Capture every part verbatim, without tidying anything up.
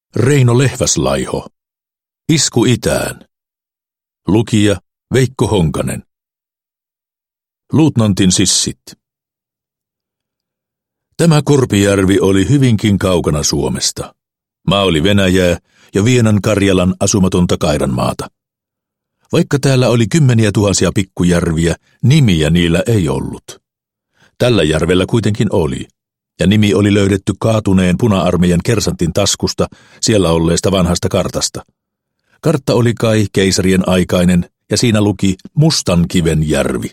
Reino Lehväslaiho. Isku itään. Lukija Veikko Honkanen. Luutnantin sissit. Tämä Korpijärvi oli hyvinkin kaukana Suomesta. Maa oli Venäjää ja Vienan Karjalan asumatonta Kairanmaata. Vaikka täällä oli kymmeniä tuhansia pikkujärviä, nimiä niillä ei ollut. Tällä järvellä kuitenkin oli, ja nimi oli löydetty kaatuneen puna-armeijan kersantin taskusta siellä olleesta vanhasta kartasta. Kartta oli kai keisarien aikainen, ja siinä luki Mustankiven järvi.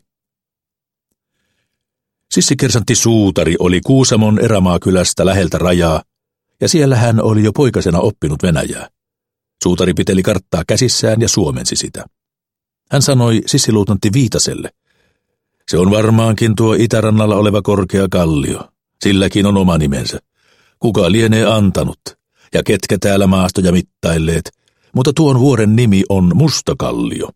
Sissikersantti Suutari oli Kuusamon erämaakylästä läheltä rajaa, ja siellä hän oli jo poikasena oppinut venäjää. Suutari piteli karttaa käsissään ja suomensi sitä. Hän sanoi sissiluutnantti Viitaselle: "Se on varmaankin tuo itärannalla oleva korkea kallio. Silläkin on oma nimensä. Kuka lienee antanut, ja ketkä täällä maastoja mittailleet, mutta tuon vuoren nimi on Mustakallio."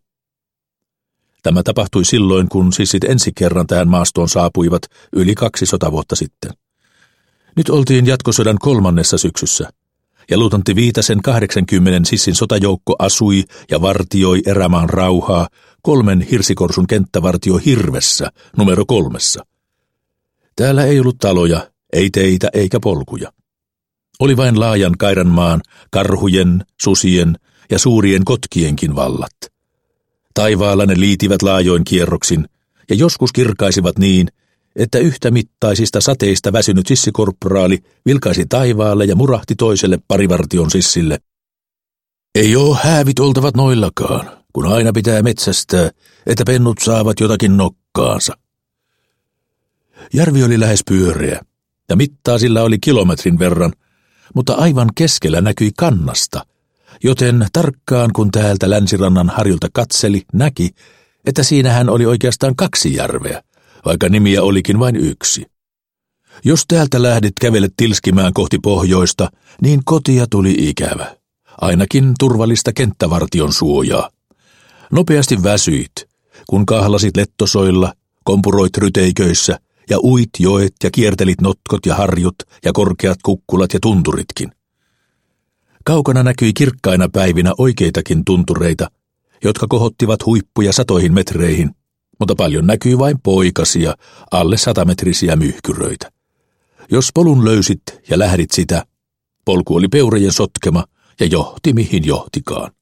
Tämä tapahtui silloin, kun sissit ensi kerran tähän maastoon saapuivat yli kaksi sotavuotta sitten. Nyt oltiin jatkosodan kolmannessa syksyssä, ja luutnantti Viitasen kahdeksankymmenen sissin sotajoukko asui ja vartioi erämaan rauhaa kolmen hirsikorsun kenttävartio Hirvessä numero kolmessa. Täällä ei ollut taloja, ei teitä eikä polkuja. Oli vain laajan Kairanmaan, karhujen, susien ja suurien kotkienkin vallat. Taivaalla ne liitivät laajoin kierroksin ja joskus kirkaisivat niin, että yhtä mittaisista sateista väsynyt sissikorporaali vilkaisi taivaalle ja murahti toiselle parivartion sissille: "Ei oo häävit oltavat noillakaan, kun aina pitää metsästää, että pennut saavat jotakin nokkaansa." Järvi oli lähes pyöreä, ja mittaa sillä oli kilometrin verran, mutta aivan keskellä näkyi kannasta, joten tarkkaan kun täältä länsirannan harjulta katseli, näki, että siinähän oli oikeastaan kaksi järveä, vaikka nimiä olikin vain yksi. Jos täältä lähdit kävelet tilskimään kohti pohjoista, niin kotia tuli ikävä, ainakin turvallista kenttävartion suojaa. Nopeasti väsyit, kun kahlasit lettosoilla, kompuroit ryteiköissä ja uit joet ja kiertelit notkot ja harjut ja korkeat kukkulat ja tunturitkin. Kaukana näkyi kirkkaina päivinä oikeitakin tuntureita, jotka kohottivat huippuja satoihin metreihin, mutta paljon näkyi vain poikasia, alle satametrisiä myyhkyröitä. Jos polun löysit ja lähdit sitä, polku oli peurojen sotkema ja johti mihin johtikaan.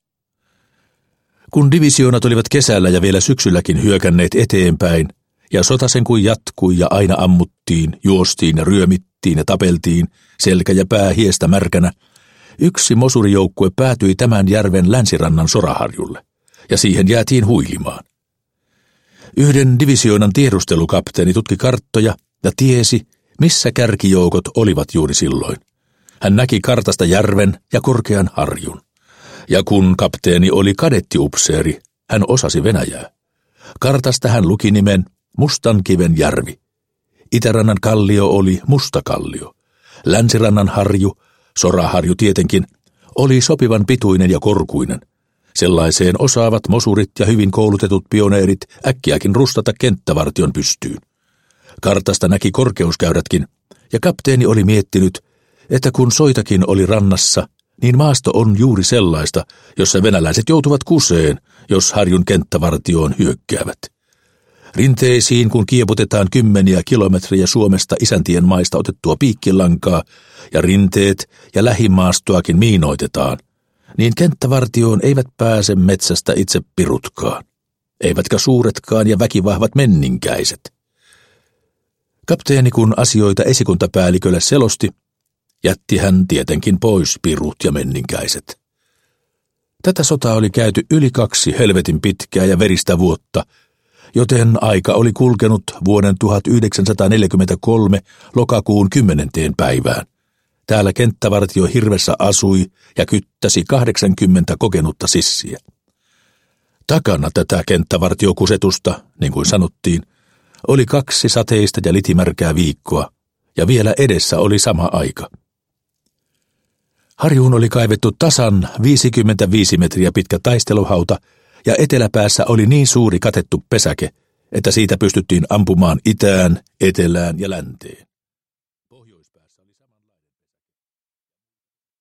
Kun divisioonat olivat kesällä ja vielä syksylläkin hyökänneet eteenpäin, ja sota sen kuin jatkui ja aina ammuttiin, juostiin ja ryömittiin ja tapeltiin, selkä ja pää hiestä märkänä, yksi mosurijoukkue päätyi tämän järven länsirannan soraharjulle, ja siihen jäätiin huilimaan. Yhden divisioonan tiedustelukapteeni tutki karttoja ja tiesi, missä kärkijoukot olivat juuri silloin. Hän näki kartasta järven ja korkean harjun. Ja kun kapteeni oli kadettiupseeri, hän osasi venäjää. Kartasta hän luki nimen Mustankiven järvi. Itärannan kallio oli Mustakallio. Länsirannan harju, soraharju tietenkin, oli sopivan pituinen ja korkuinen. Sellaiseen osaavat mosurit ja hyvin koulutetut pioneerit äkkiäkin rustata kenttävartion pystyyn. Kartasta näki korkeuskäyrätkin, ja kapteeni oli miettinyt, että kun soitakin oli rannassa, niin maasto on juuri sellaista, jossa venäläiset joutuvat kuseen, jos harjun kenttävartioon hyökkäävät. Rinteisiin, kun kieputetaan kymmeniä kilometrejä Suomesta isäntien maista otettua piikkilankaa, ja rinteet ja lähimaastoakin miinoitetaan, niin kenttävartioon eivät pääse metsästä itse pirutkaan, eivätkä suuretkaan ja väkivahvat menninkäiset. Kapteeni kun asioita esikuntapäällikölle selosti, jätti hän tietenkin pois pirut ja menninkäiset. Tätä sotaa oli käyty yli kaksi helvetin pitkää ja veristä vuotta, joten aika oli kulkenut vuoden tuhatyhdeksänsataaneljäkymmentäkolme lokakuun kymmenenteen päivään. Täällä kenttävartio Hirvessä asui ja kyttäsi kahdeksankymmentä kokenutta sissiä. Takana tätä kenttävartiokusetusta, niin kuin sanottiin, oli kaksi sateista ja litimärkää viikkoa, ja vielä edessä oli sama aika. Harjuun oli kaivettu tasan viisikymmentäviisi metriä pitkä taisteluhauta, ja eteläpäässä oli niin suuri katettu pesäke, että siitä pystyttiin ampumaan itään, etelään ja länteen.